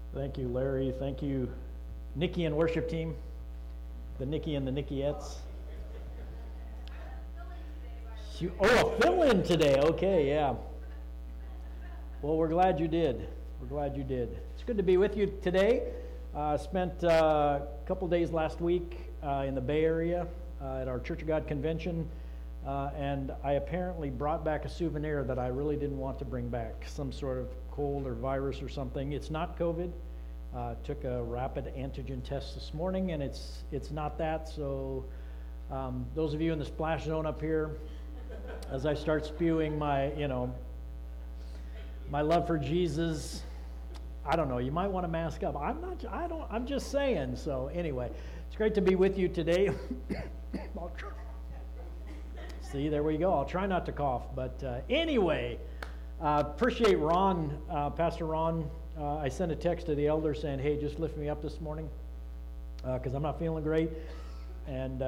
Thank you, Larry. Thank you, Nikki and worship team, the Nikki and the Nickiettes. A fill-in today. Okay, yeah. Well, we're glad you did. It's good to be with you today. Spent a couple days last week in the Bay Area at our Church of God convention, and I apparently brought back a souvenir that I really didn't want to bring back, some sort of cold or virus or something. It's not COVID. Took a rapid antigen test this morning, and it's not that. So those of you in the splash zone up here, as I start spewing my love for Jesus, I don't know, you might want to mask up. I'm just saying. So anyway, it's great to be with you today. See, there we go. I'll try not to cough. But anyway, appreciate Ron, Pastor Ron. I sent a text to the elders saying, hey, just lift me up this morning because I'm not feeling great. And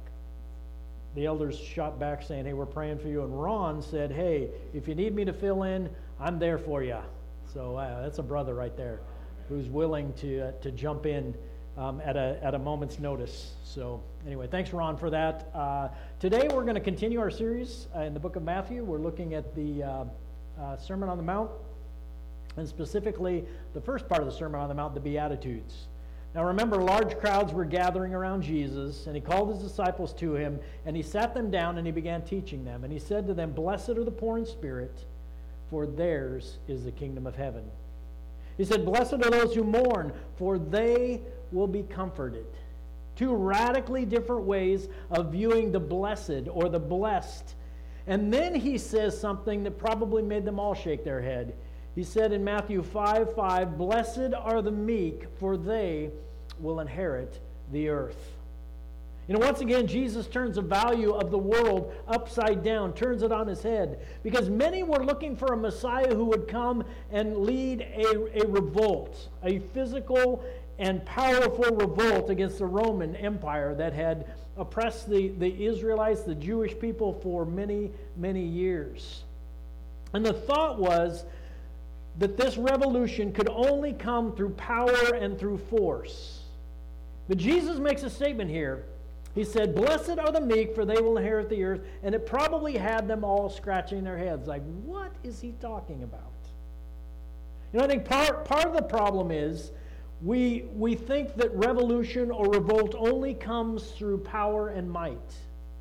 the elders shot back saying, hey, we're praying for you. And Ron said, hey, if you need me to fill in, I'm there for you. So that's a brother right there who's willing to jump in at a moment's notice. So anyway, thanks, Ron, for that. Today we're going to continue our series in the book of Matthew. We're looking at the Sermon on the Mount, and specifically the first part of the Sermon on the Mount, the Beatitudes. Now remember, large crowds were gathering around Jesus, and he called his disciples to him, and he sat them down, and he began teaching them. And he said to them, "Blessed are the poor in spirit, for theirs is the kingdom of heaven." He said, "Blessed are those who mourn, for they will be comforted." Two radically different ways of viewing the blessed or the blessed. And then he says something that probably made them all shake their head. He said in Matthew 5:5, "Blessed are the meek, for they will inherit the earth." You know, once again, Jesus turns the value of the world upside down, turns it on his head, because many were looking for a Messiah who would come and lead a revolt, a physical and powerful revolt against the Roman Empire that had oppressed the Israelites, the Jewish people, for many, many years. And the thought was that this revolution could only come through power and through force. But Jesus makes a statement here. He said, "Blessed are the meek, for they will inherit the earth." And it probably had them all scratching their heads, like, what is he talking about? You know, I think part of the problem is we think that revolution or revolt only comes through power and might.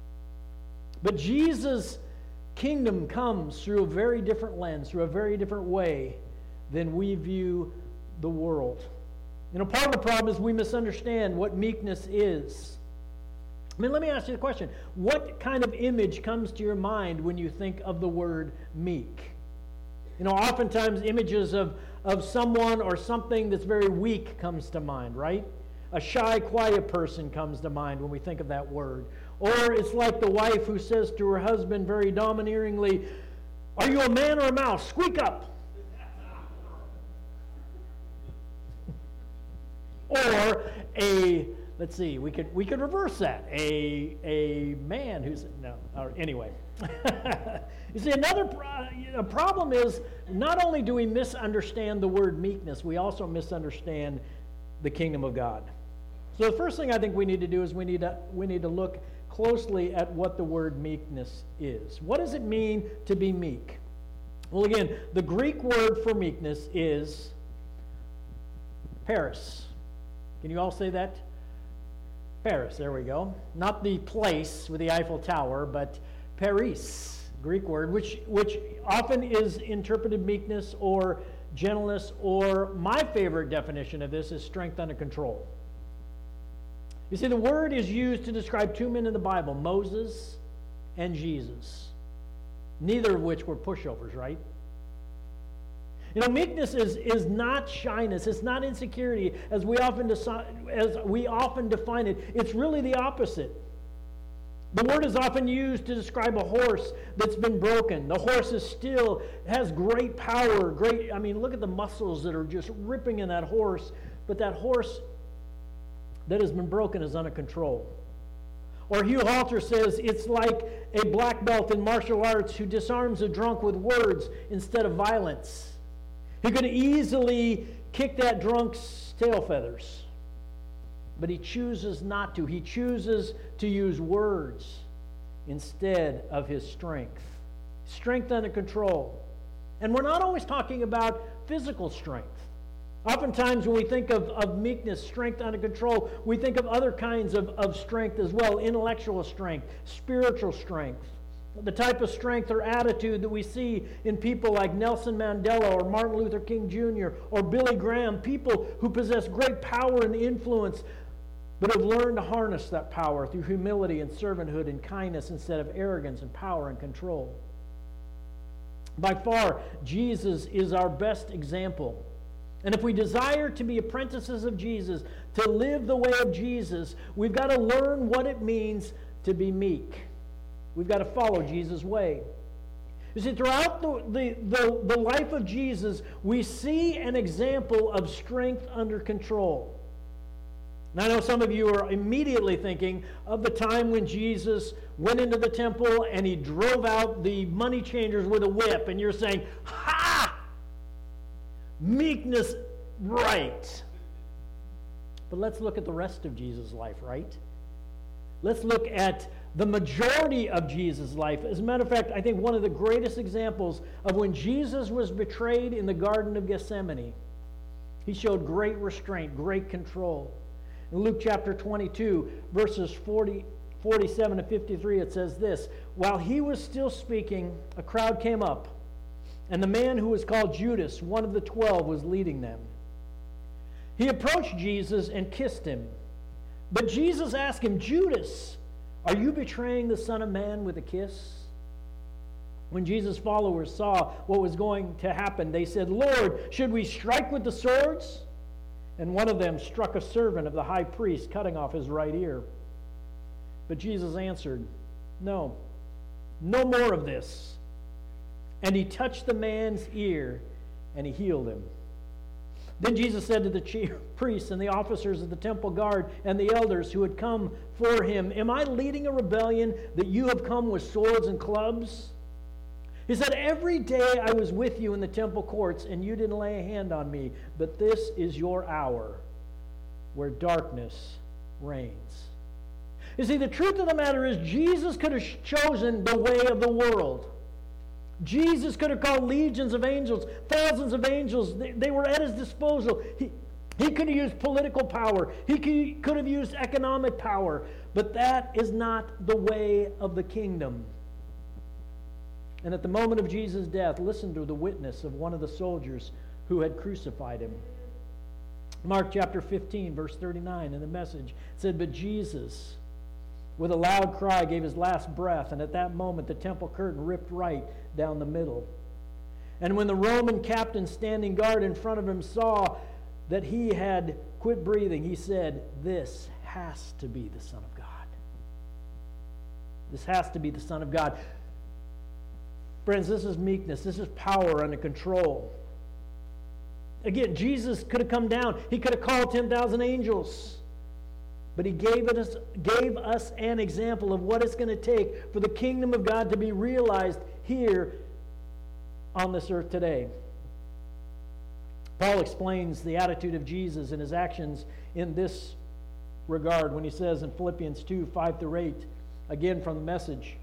But Jesus' kingdom comes through a very different lens, through a very different way than we view the world. You know, part of the problem is we misunderstand what meekness is. I mean, let me ask you the question. What kind of image comes to your mind when you think of the word meek? You know, oftentimes images of someone or something that's very weak comes to mind, right? A shy, quiet person comes to mind when we think of that word. Or it's like the wife who says to her husband very domineeringly, "Are you a man or a mouse? Squeak up." Or let's see, we could reverse that. A man who's, no, or anyway. You see, another problem is not only do we misunderstand the word meekness, we also misunderstand the kingdom of God. So the first thing I think we need to do is we need to look closely at what the word meekness is. What does it mean to be meek? Well, again, the Greek word for meekness is paris. Can you all say that? Paris, there we go. Not the place with the Eiffel Tower, but Paris, Greek word, which often is interpreted meekness or gentleness, or my favorite definition of this is strength under control. You see, the word is used to describe two men in the Bible, Moses and Jesus, neither of which were pushovers, right? You know, meekness is not shyness. It's not insecurity, as we often define it. It's really the opposite. The word is often used to describe a horse that's been broken. The horse is still, has great power, look at the muscles that are just ripping in that horse, but that horse that has been broken is under control. Or Hugh Halter says it's like a black belt in martial arts who disarms a drunk with words instead of violence. He could easily kick that drunk's tail feathers. But he chooses not to. He chooses to use words instead of his strength. Strength under control. And we're not always talking about physical strength. Oftentimes when we think of meekness, strength under control, we think of other kinds of strength as well. Intellectual strength, spiritual strength. The type of strength or attitude that we see in people like Nelson Mandela or Martin Luther King Jr. or Billy Graham, people who possess great power and influence, but have learned to harness that power through humility and servanthood and kindness instead of arrogance and power and control. By far, Jesus is our best example. And if we desire to be apprentices of Jesus, to live the way of Jesus, we've got to learn what it means to be meek. We've got to follow Jesus' way. You see, throughout the life of Jesus, we see an example of strength under control. Now, I know some of you are immediately thinking of the time when Jesus went into the temple and he drove out the money changers with a whip, and you're saying, ha! Meekness, right. But let's look at the rest of Jesus' life, right? Let's look at the majority of Jesus' life. As a matter of fact, I think one of the greatest examples of when Jesus was betrayed in the Garden of Gethsemane, he showed great restraint, great control. In Luke chapter 22, verses 47 to 53, it says this: while he was still speaking, a crowd came up, and the man who was called Judas, one of the 12, was leading them. He approached Jesus and kissed him. But Jesus asked him, Judas, are you betraying the Son of Man with a kiss? When Jesus' followers saw what was going to happen, they said, Lord, should we strike with the swords? And one of them struck a servant of the high priest, cutting off his right ear. But Jesus answered, no more of this. And he touched the man's ear, and he healed him. Then Jesus said to the chief priests and the officers of the temple guard and the elders who had come for him, am I leading a rebellion that you have come with swords and clubs? He said, every day I was with you in the temple courts, and you didn't lay a hand on me, but this is your hour where darkness reigns. You see, the truth of the matter is Jesus could have chosen the way of the world. Jesus could have called legions of angels, thousands of angels. They were at his disposal. He could have used political power. He could have used economic power. But that is not the way of the kingdom. And at the moment of Jesus' death, listen to the witness of one of the soldiers who had crucified him. Mark chapter 15, verse 39 in the Message said, but Jesus, with a loud cry, gave his last breath, and at that moment the temple curtain ripped right down the middle. And when the Roman captain standing guard in front of him saw that he had quit breathing, he said, this has to be the Son of God. This has to be the Son of God. Friends, this is meekness. This is power under control. Again, Jesus could have come down. He could have called 10,000 angels. But he gave us an example of what it's going to take for the kingdom of God to be realized here on this earth today. Paul explains the attitude of Jesus and his actions in this regard when he says in Philippians 2, 5-8, again from the Message,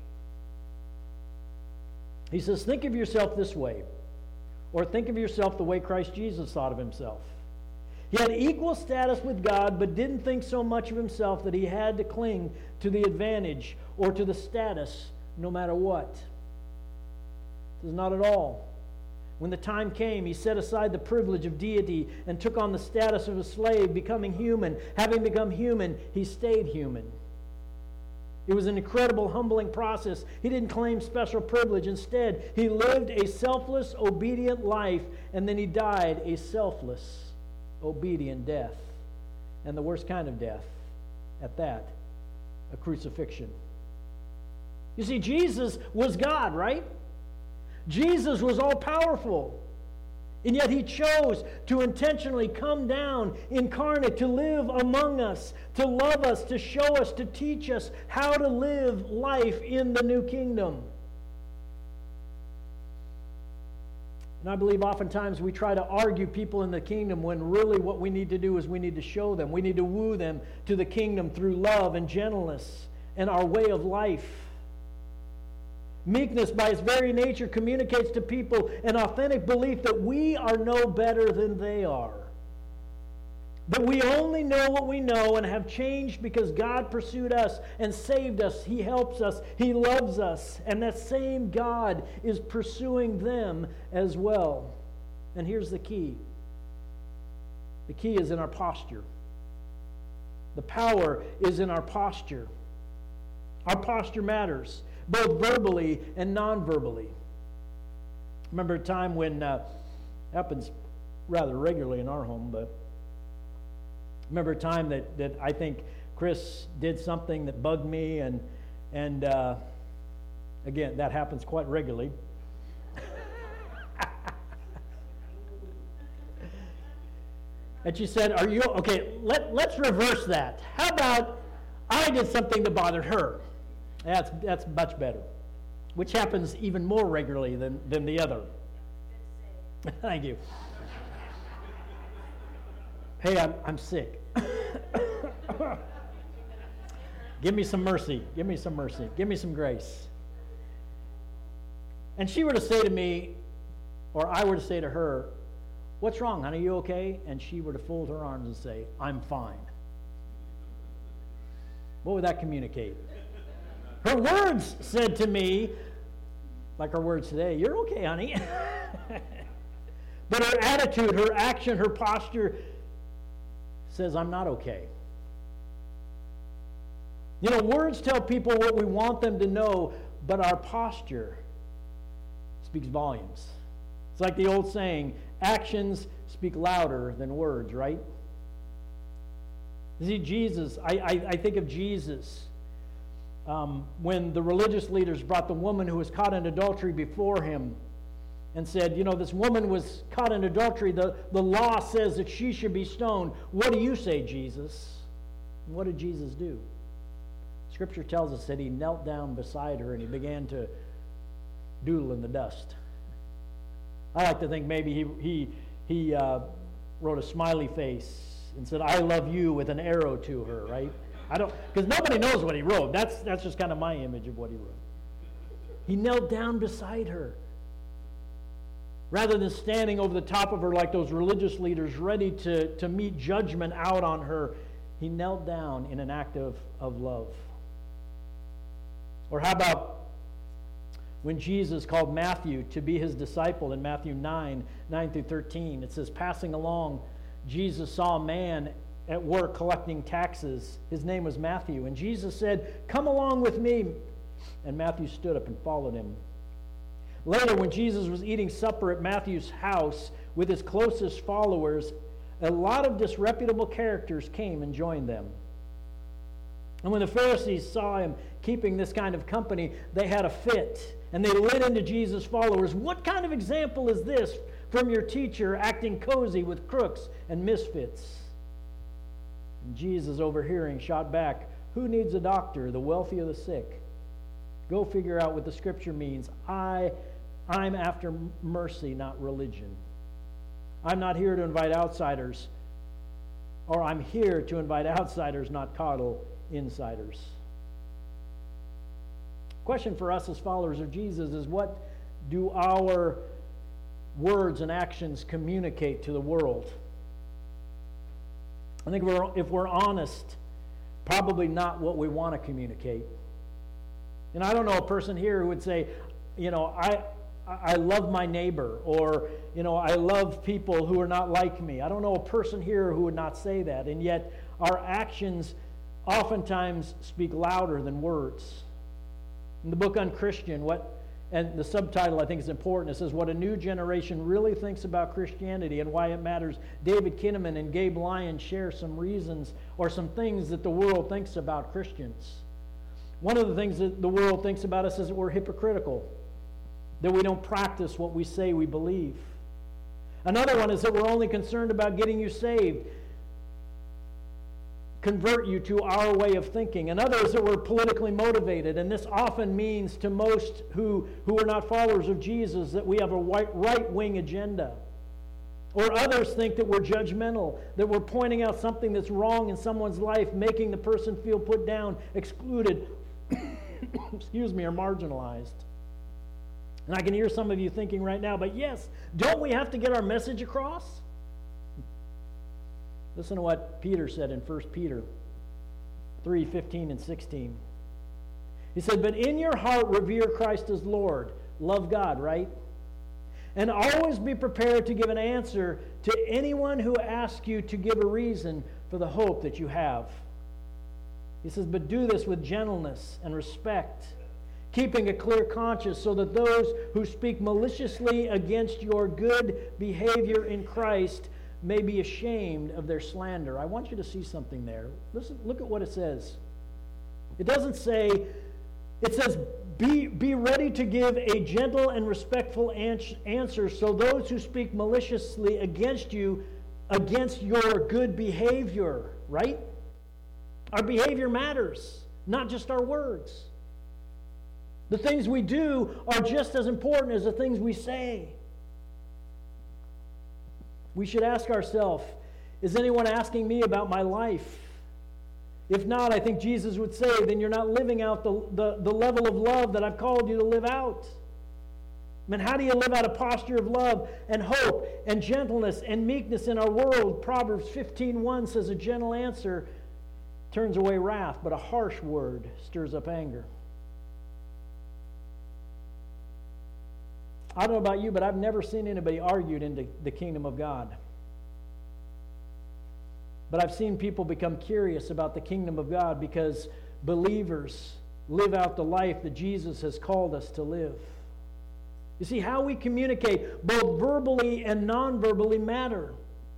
he says, think of yourself this way, or think of yourself the way Christ Jesus thought of himself. He had equal status with God, but didn't think so much of himself that he had to cling to the advantage or to the status no matter what. This is not at all. When the time came, he set aside the privilege of deity and took on the status of a slave, becoming human. Having become human, he stayed human. It was an incredible, humbling process. He didn't claim special privilege. Instead, he lived a selfless, obedient life, and then he died a selfless, obedient death. And the worst kind of death at that, a crucifixion. You see, Jesus was God, right? Jesus was all-powerful. And yet he chose to intentionally come down incarnate, to live among us, to love us, to show us, to teach us how to live life in the new kingdom. And I believe oftentimes we try to argue people in the kingdom when really what we need to do is we need to show them. We need to woo them to the kingdom through love and gentleness and our way of life. Meekness, by its very nature, communicates to people an authentic belief that we are no better than they are. That we only know what we know and have changed because God pursued us and saved us. He helps us. He loves us. And that same God is pursuing them as well. And here's the key. The key is in our posture. The power is in our posture. Our posture matters, both verbally and non-verbally. Remember a time when, happens rather regularly in our home, but remember a time that I think Chris did something that bugged me, and again, that happens quite regularly. And she said, "Are you okay? Let's reverse that. How about I did something that bothered her?" That's much better, which happens even more regularly than the other. Thank you. Hey, I'm sick. Give me some mercy. Give me some mercy. Give me some grace. And she were to say to me, or I were to say to her, "What's wrong, honey? You okay?" And she were to fold her arms and say, "I'm fine." What would that communicate? Her words said to me, like our words today, "You're okay, honey." But her attitude, her action, her posture says, "I'm not okay." You know, words tell people what we want them to know, but our posture speaks volumes. It's like the old saying, actions speak louder than words, right? You see, Jesus, I think of Jesus when the religious leaders brought the woman who was caught in adultery before him and said, "You know, this woman was caught in adultery. The law says that she should be stoned. What do you say, Jesus?" And what did Jesus do? Scripture tells us that he knelt down beside her and he began to doodle in the dust. I like to think maybe he wrote a smiley face and said, "I love you," with an arrow to her, right? Because nobody knows what he wrote. That's just kind of my image of what he wrote. He knelt down beside her. Rather than standing over the top of her like those religious leaders ready to meet judgment out on her, he knelt down in an act of love. Or how about when Jesus called Matthew to be his disciple in Matthew 9:9-13. It says, passing along, Jesus saw a man at work collecting taxes. His name was Matthew. And Jesus said, "Come along with me." And Matthew stood up and followed him. Later, when Jesus was eating supper at Matthew's house with his closest followers, a lot of disreputable characters came and joined them. And when the Pharisees saw him keeping this kind of company, they had a fit, and they lit into Jesus' followers. "What kind of example is this from your teacher, acting cozy with crooks and misfits?" And Jesus, overhearing, shot back, "Who needs a doctor? The wealthy or the sick? Go figure out what the scripture means. I'm after mercy, not religion. I'm not here to invite outsiders, or I'm here to invite outsiders, not coddle insiders." Question for us as followers of Jesus is, what do our words and actions communicate to the world? I think if we're honest, probably not what we want to communicate. And I don't know a person here who would say, you know, I love my neighbor, or, you know, I love people who are not like me. I don't know a person here who would not say that. And yet our actions oftentimes speak louder than words. In the book Unchristian, and the subtitle I think is important, it says, "What a New Generation Really Thinks About Christianity and Why It Matters." David Kinnaman and Gabe Lyons share some reasons or some things that the world thinks about Christians. One of the things that the world thinks about us is that we're hypocritical, that we don't practice what we say we believe. Another one is that we're only concerned about getting you saved. convert you to our way of thinking, and others that were politically motivated. And this often means to most who are not followers of Jesus that we have a right-wing agenda. Or others think that we're judgmental, that we're pointing out something that's wrong in someone's life, making the person feel put down, excluded, excuse me, or marginalized. And I can hear some of you thinking right now, but yes, don't we have to get our message across? Listen to what Peter said in 1 Peter 3:15 and 16. He said, but in your heart revere Christ as Lord. Love God, right? And always be prepared to give an answer to anyone who asks you to give a reason for the hope that you have. He says, but do this with gentleness and respect, keeping a clear conscience, so that those who speak maliciously against your good behavior in Christ may be ashamed of their slander. I want you to see something there. Listen, look at what it says. It doesn't say, it says, be ready to give a gentle and respectful answer, so those who speak maliciously against you, against your good behavior, right? Our behavior matters, not just our words. The things we do are just as important as the things we say. We should ask ourselves, is anyone asking me about my life? If not, I think Jesus would say, then you're not living out the level of love that I've called you to live out. I mean, how do you live out a posture of love and hope and gentleness and meekness in our world? Proverbs 15:1 says, a gentle answer turns away wrath, but a harsh word stirs up anger. I don't know about you, but I've never seen anybody argued into the kingdom of God. But I've seen people become curious about the kingdom of God because believers live out the life that Jesus has called us to live. You see, how we communicate, both verbally and non-verbally, matter.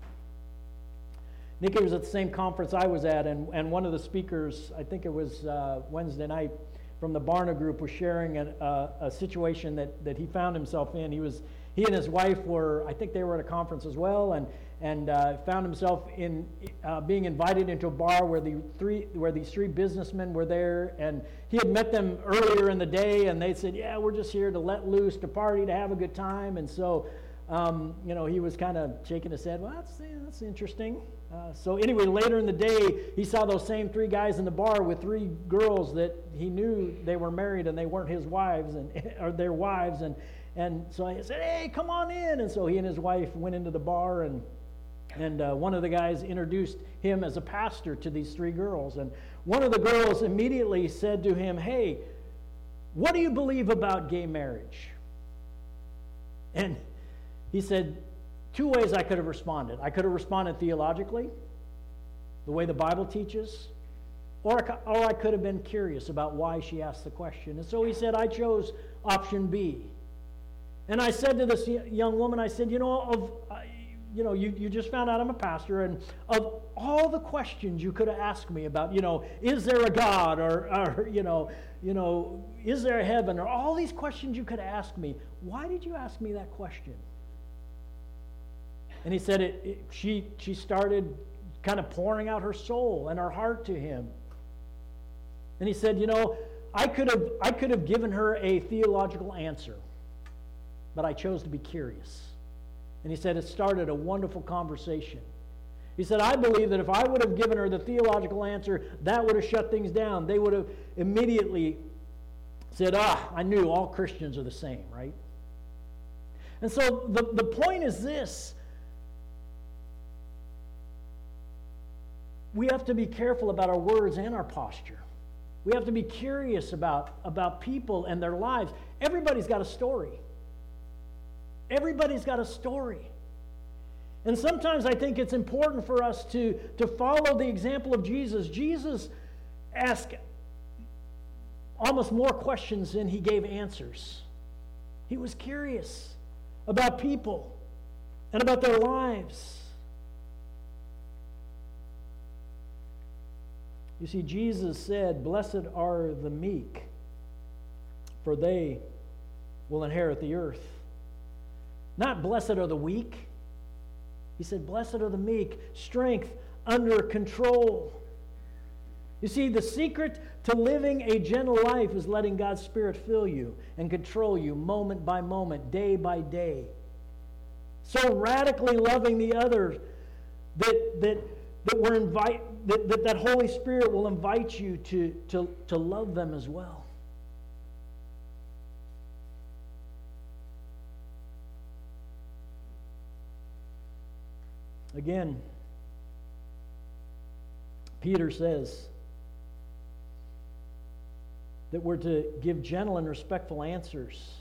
Nikki was at the same conference I was at, and one of the speakers, I think it was Wednesday night, from the Barna group, was sharing a situation that he found himself in. He and his wife were, I think they were at a conference as well, and found himself in being invited into a bar where these three businessmen were there, and he had met them earlier in the day, and they said, yeah, we're just here to let loose, to party, to have a good time. And so he was kind of shaking his head. Well, that's interesting. So anyway, later in the day, he saw those same three guys in the bar with three girls that he knew they were married and they weren't his wives or their wives. And so I said, hey, come on in. And so he and his wife went into the bar, and one of the guys introduced him as a pastor to these three girls. And one of the girls immediately said to him, hey, what do you believe about gay marriage? And he said, two ways I could have responded. I could have responded theologically, the way the Bible teaches, or I could have been curious about why she asked the question. And so he said, I chose option B. And I said to this young woman, I said, you just found out I'm a pastor, and of all the questions you could have asked me about, is there a God, or is there a heaven, or all these questions you could have asked me, why did you ask me that question? And he said she started kind of pouring out her soul and her heart to him. And he said, I could have given her a theological answer, but I chose to be curious. And he said it started a wonderful conversation. He said, I believe that if I would have given her the theological answer, that would have shut things down. They would have immediately said, I knew all Christians are the same, right? And so the point is this. We have to be careful about our words and our posture. We have to be curious about people and their lives. Everybody's got a story. Everybody's got a story. And sometimes I think it's important for us to follow the example of Jesus. Jesus asked almost more questions than he gave answers. He was curious about people and about their lives. You see, Jesus said, blessed are the meek, for they will inherit the earth. Not blessed are the weak. He said, blessed are the meek, strength under control. You see, the secret to living a gentle life is letting God's Spirit fill you and control you moment by moment, day by day. So radically loving the other that Holy Spirit will invite you to love them as well. Again, Peter says that we're to give gentle and respectful answers,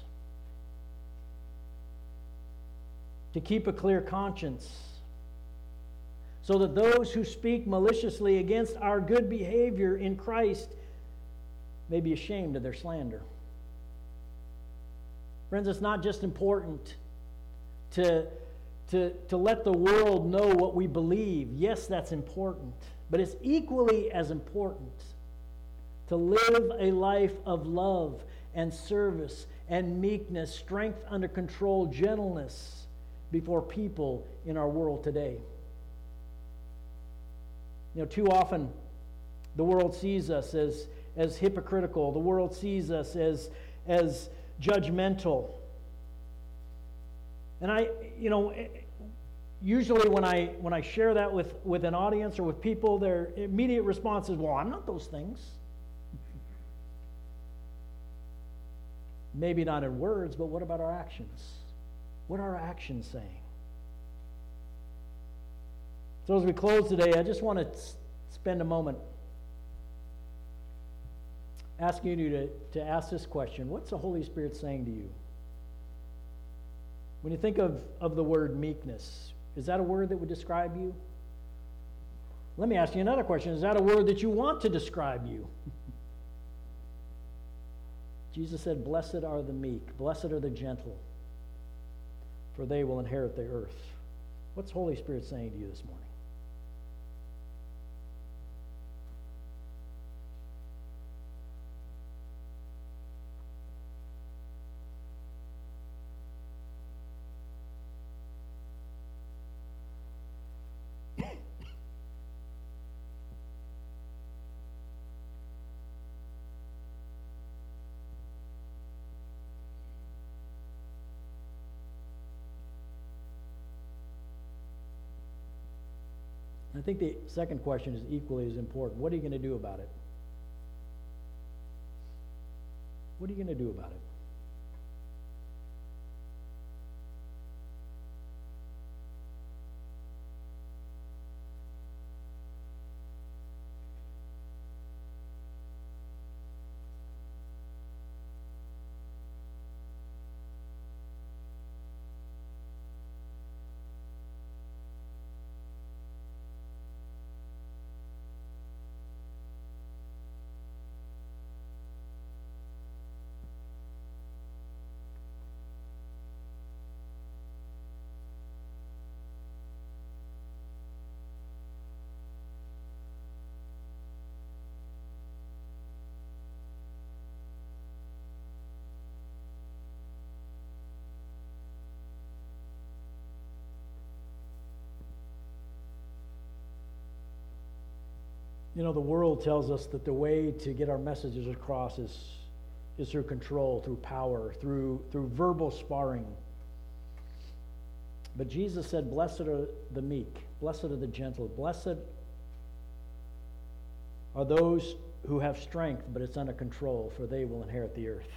to keep a clear conscience, so that those who speak maliciously against our good behavior in Christ may be ashamed of their slander. Friends, it's not just important to let the world know what we believe. Yes, that's important. But it's equally as important to live a life of love and service and meekness, strength under control, gentleness before people in our world today. You know, too often the world sees us as hypocritical. The world sees us as judgmental. And usually when I share that with an audience or with people, their immediate response is, well, I'm not those things. Maybe not in words, but what about our actions? What are our actions saying? So as we close today, I just want to spend a moment asking you to ask this question. What's the Holy Spirit saying to you? When you think of the word meekness, is that a word that would describe you? Let me ask you another question. Is that a word that you want to describe you? Jesus said, blessed are the meek, blessed are the gentle, for they will inherit the earth. What's the Holy Spirit saying to you this morning? I think the second question is equally as important. What are you going to do about it? What are you going to do about it? You know, the world tells us that the way to get our messages across is through control, through power, through verbal sparring. But Jesus said, blessed are the meek, blessed are the gentle, blessed are those who have strength, but it's under control, for they will inherit the earth.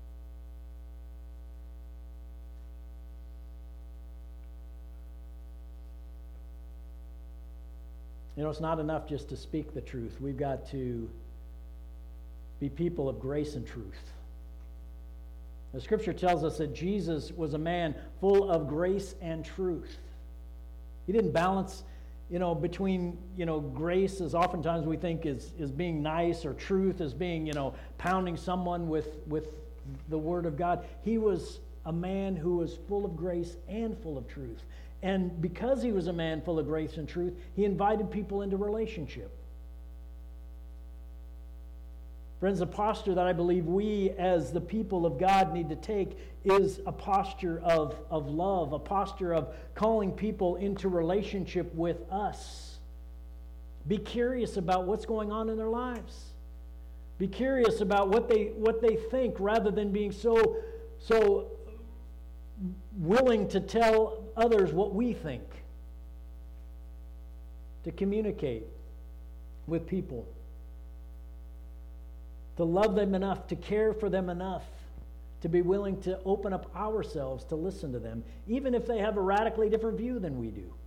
You know, it's not enough just to speak the truth. We've got to be people of grace and truth. The Scripture tells us that Jesus was a man full of grace and truth. He didn't balance, between, grace, as oftentimes we think is being nice, or truth as being, pounding someone with the Word of God. He was a man who was full of grace and full of truth. And because he was a man full of grace and truth, he invited people into relationship. Friends, the posture that I believe we as the people of God need to take is a posture of love, a posture of calling people into relationship with us. Be curious about what's going on in their lives. Be curious about what they think, rather than being so willing to tell others what we think. To communicate with people. To love them enough, to care for them enough, to be willing to open up ourselves to listen to them, even if they have a radically different view than we do.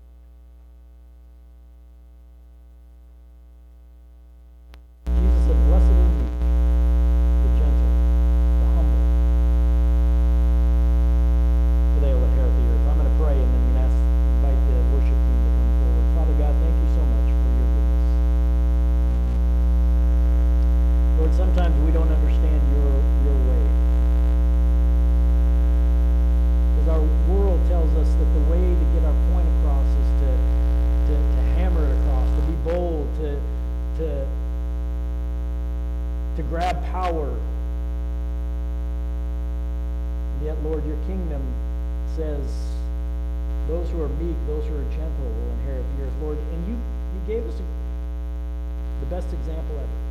Jesus said, "Blessed are the meek, the gentle, the humble, for they will inherit the earth." I'm going to pray, and then I'm going to invite the worship team to come forward. Father God, thank you so much for your goodness. Lord, sometimes we don't understand your way. Because our world tells us that the way to get our point across is to hammer it across, to be bold, to grab power. And yet, Lord, your kingdom says those who are meek, those who are gentle will inherit the earth, Lord. And you gave us the best example ever.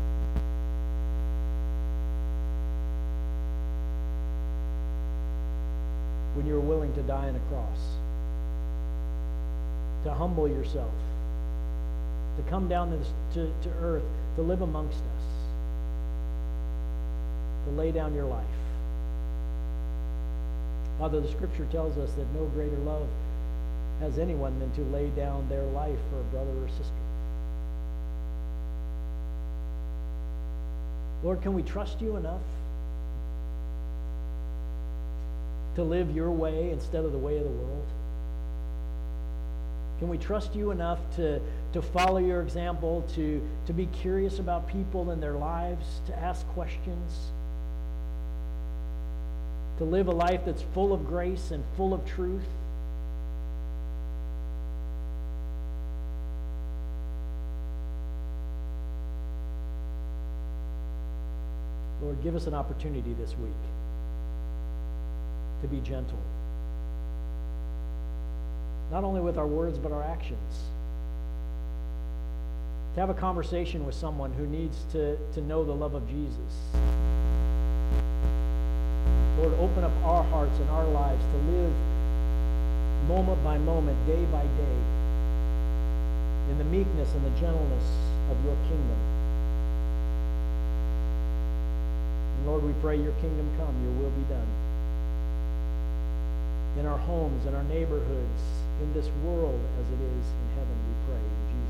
When you were willing to die on a cross, to humble yourself, to come down to earth, to live amongst us, to lay down your life. Father, the Scripture tells us that no greater love has anyone than to lay down their life for a brother or sister. Lord, can we trust you enough to live your way instead of the way of the world? Can we trust you enough to follow your example, to be curious about people and their lives, to ask questions, to live a life that's full of grace and full of truth? Lord, give us an opportunity this week to be gentle. Not only with our words, but our actions. To have a conversation with someone who needs to know the love of Jesus. Lord, open up our hearts and our lives to live moment by moment, day by day, in the meekness and the gentleness of your kingdom. And Lord, we pray your kingdom come, your will be done. In our homes, in our neighborhoods, in this world as it is in heaven, we pray in Jesus' name.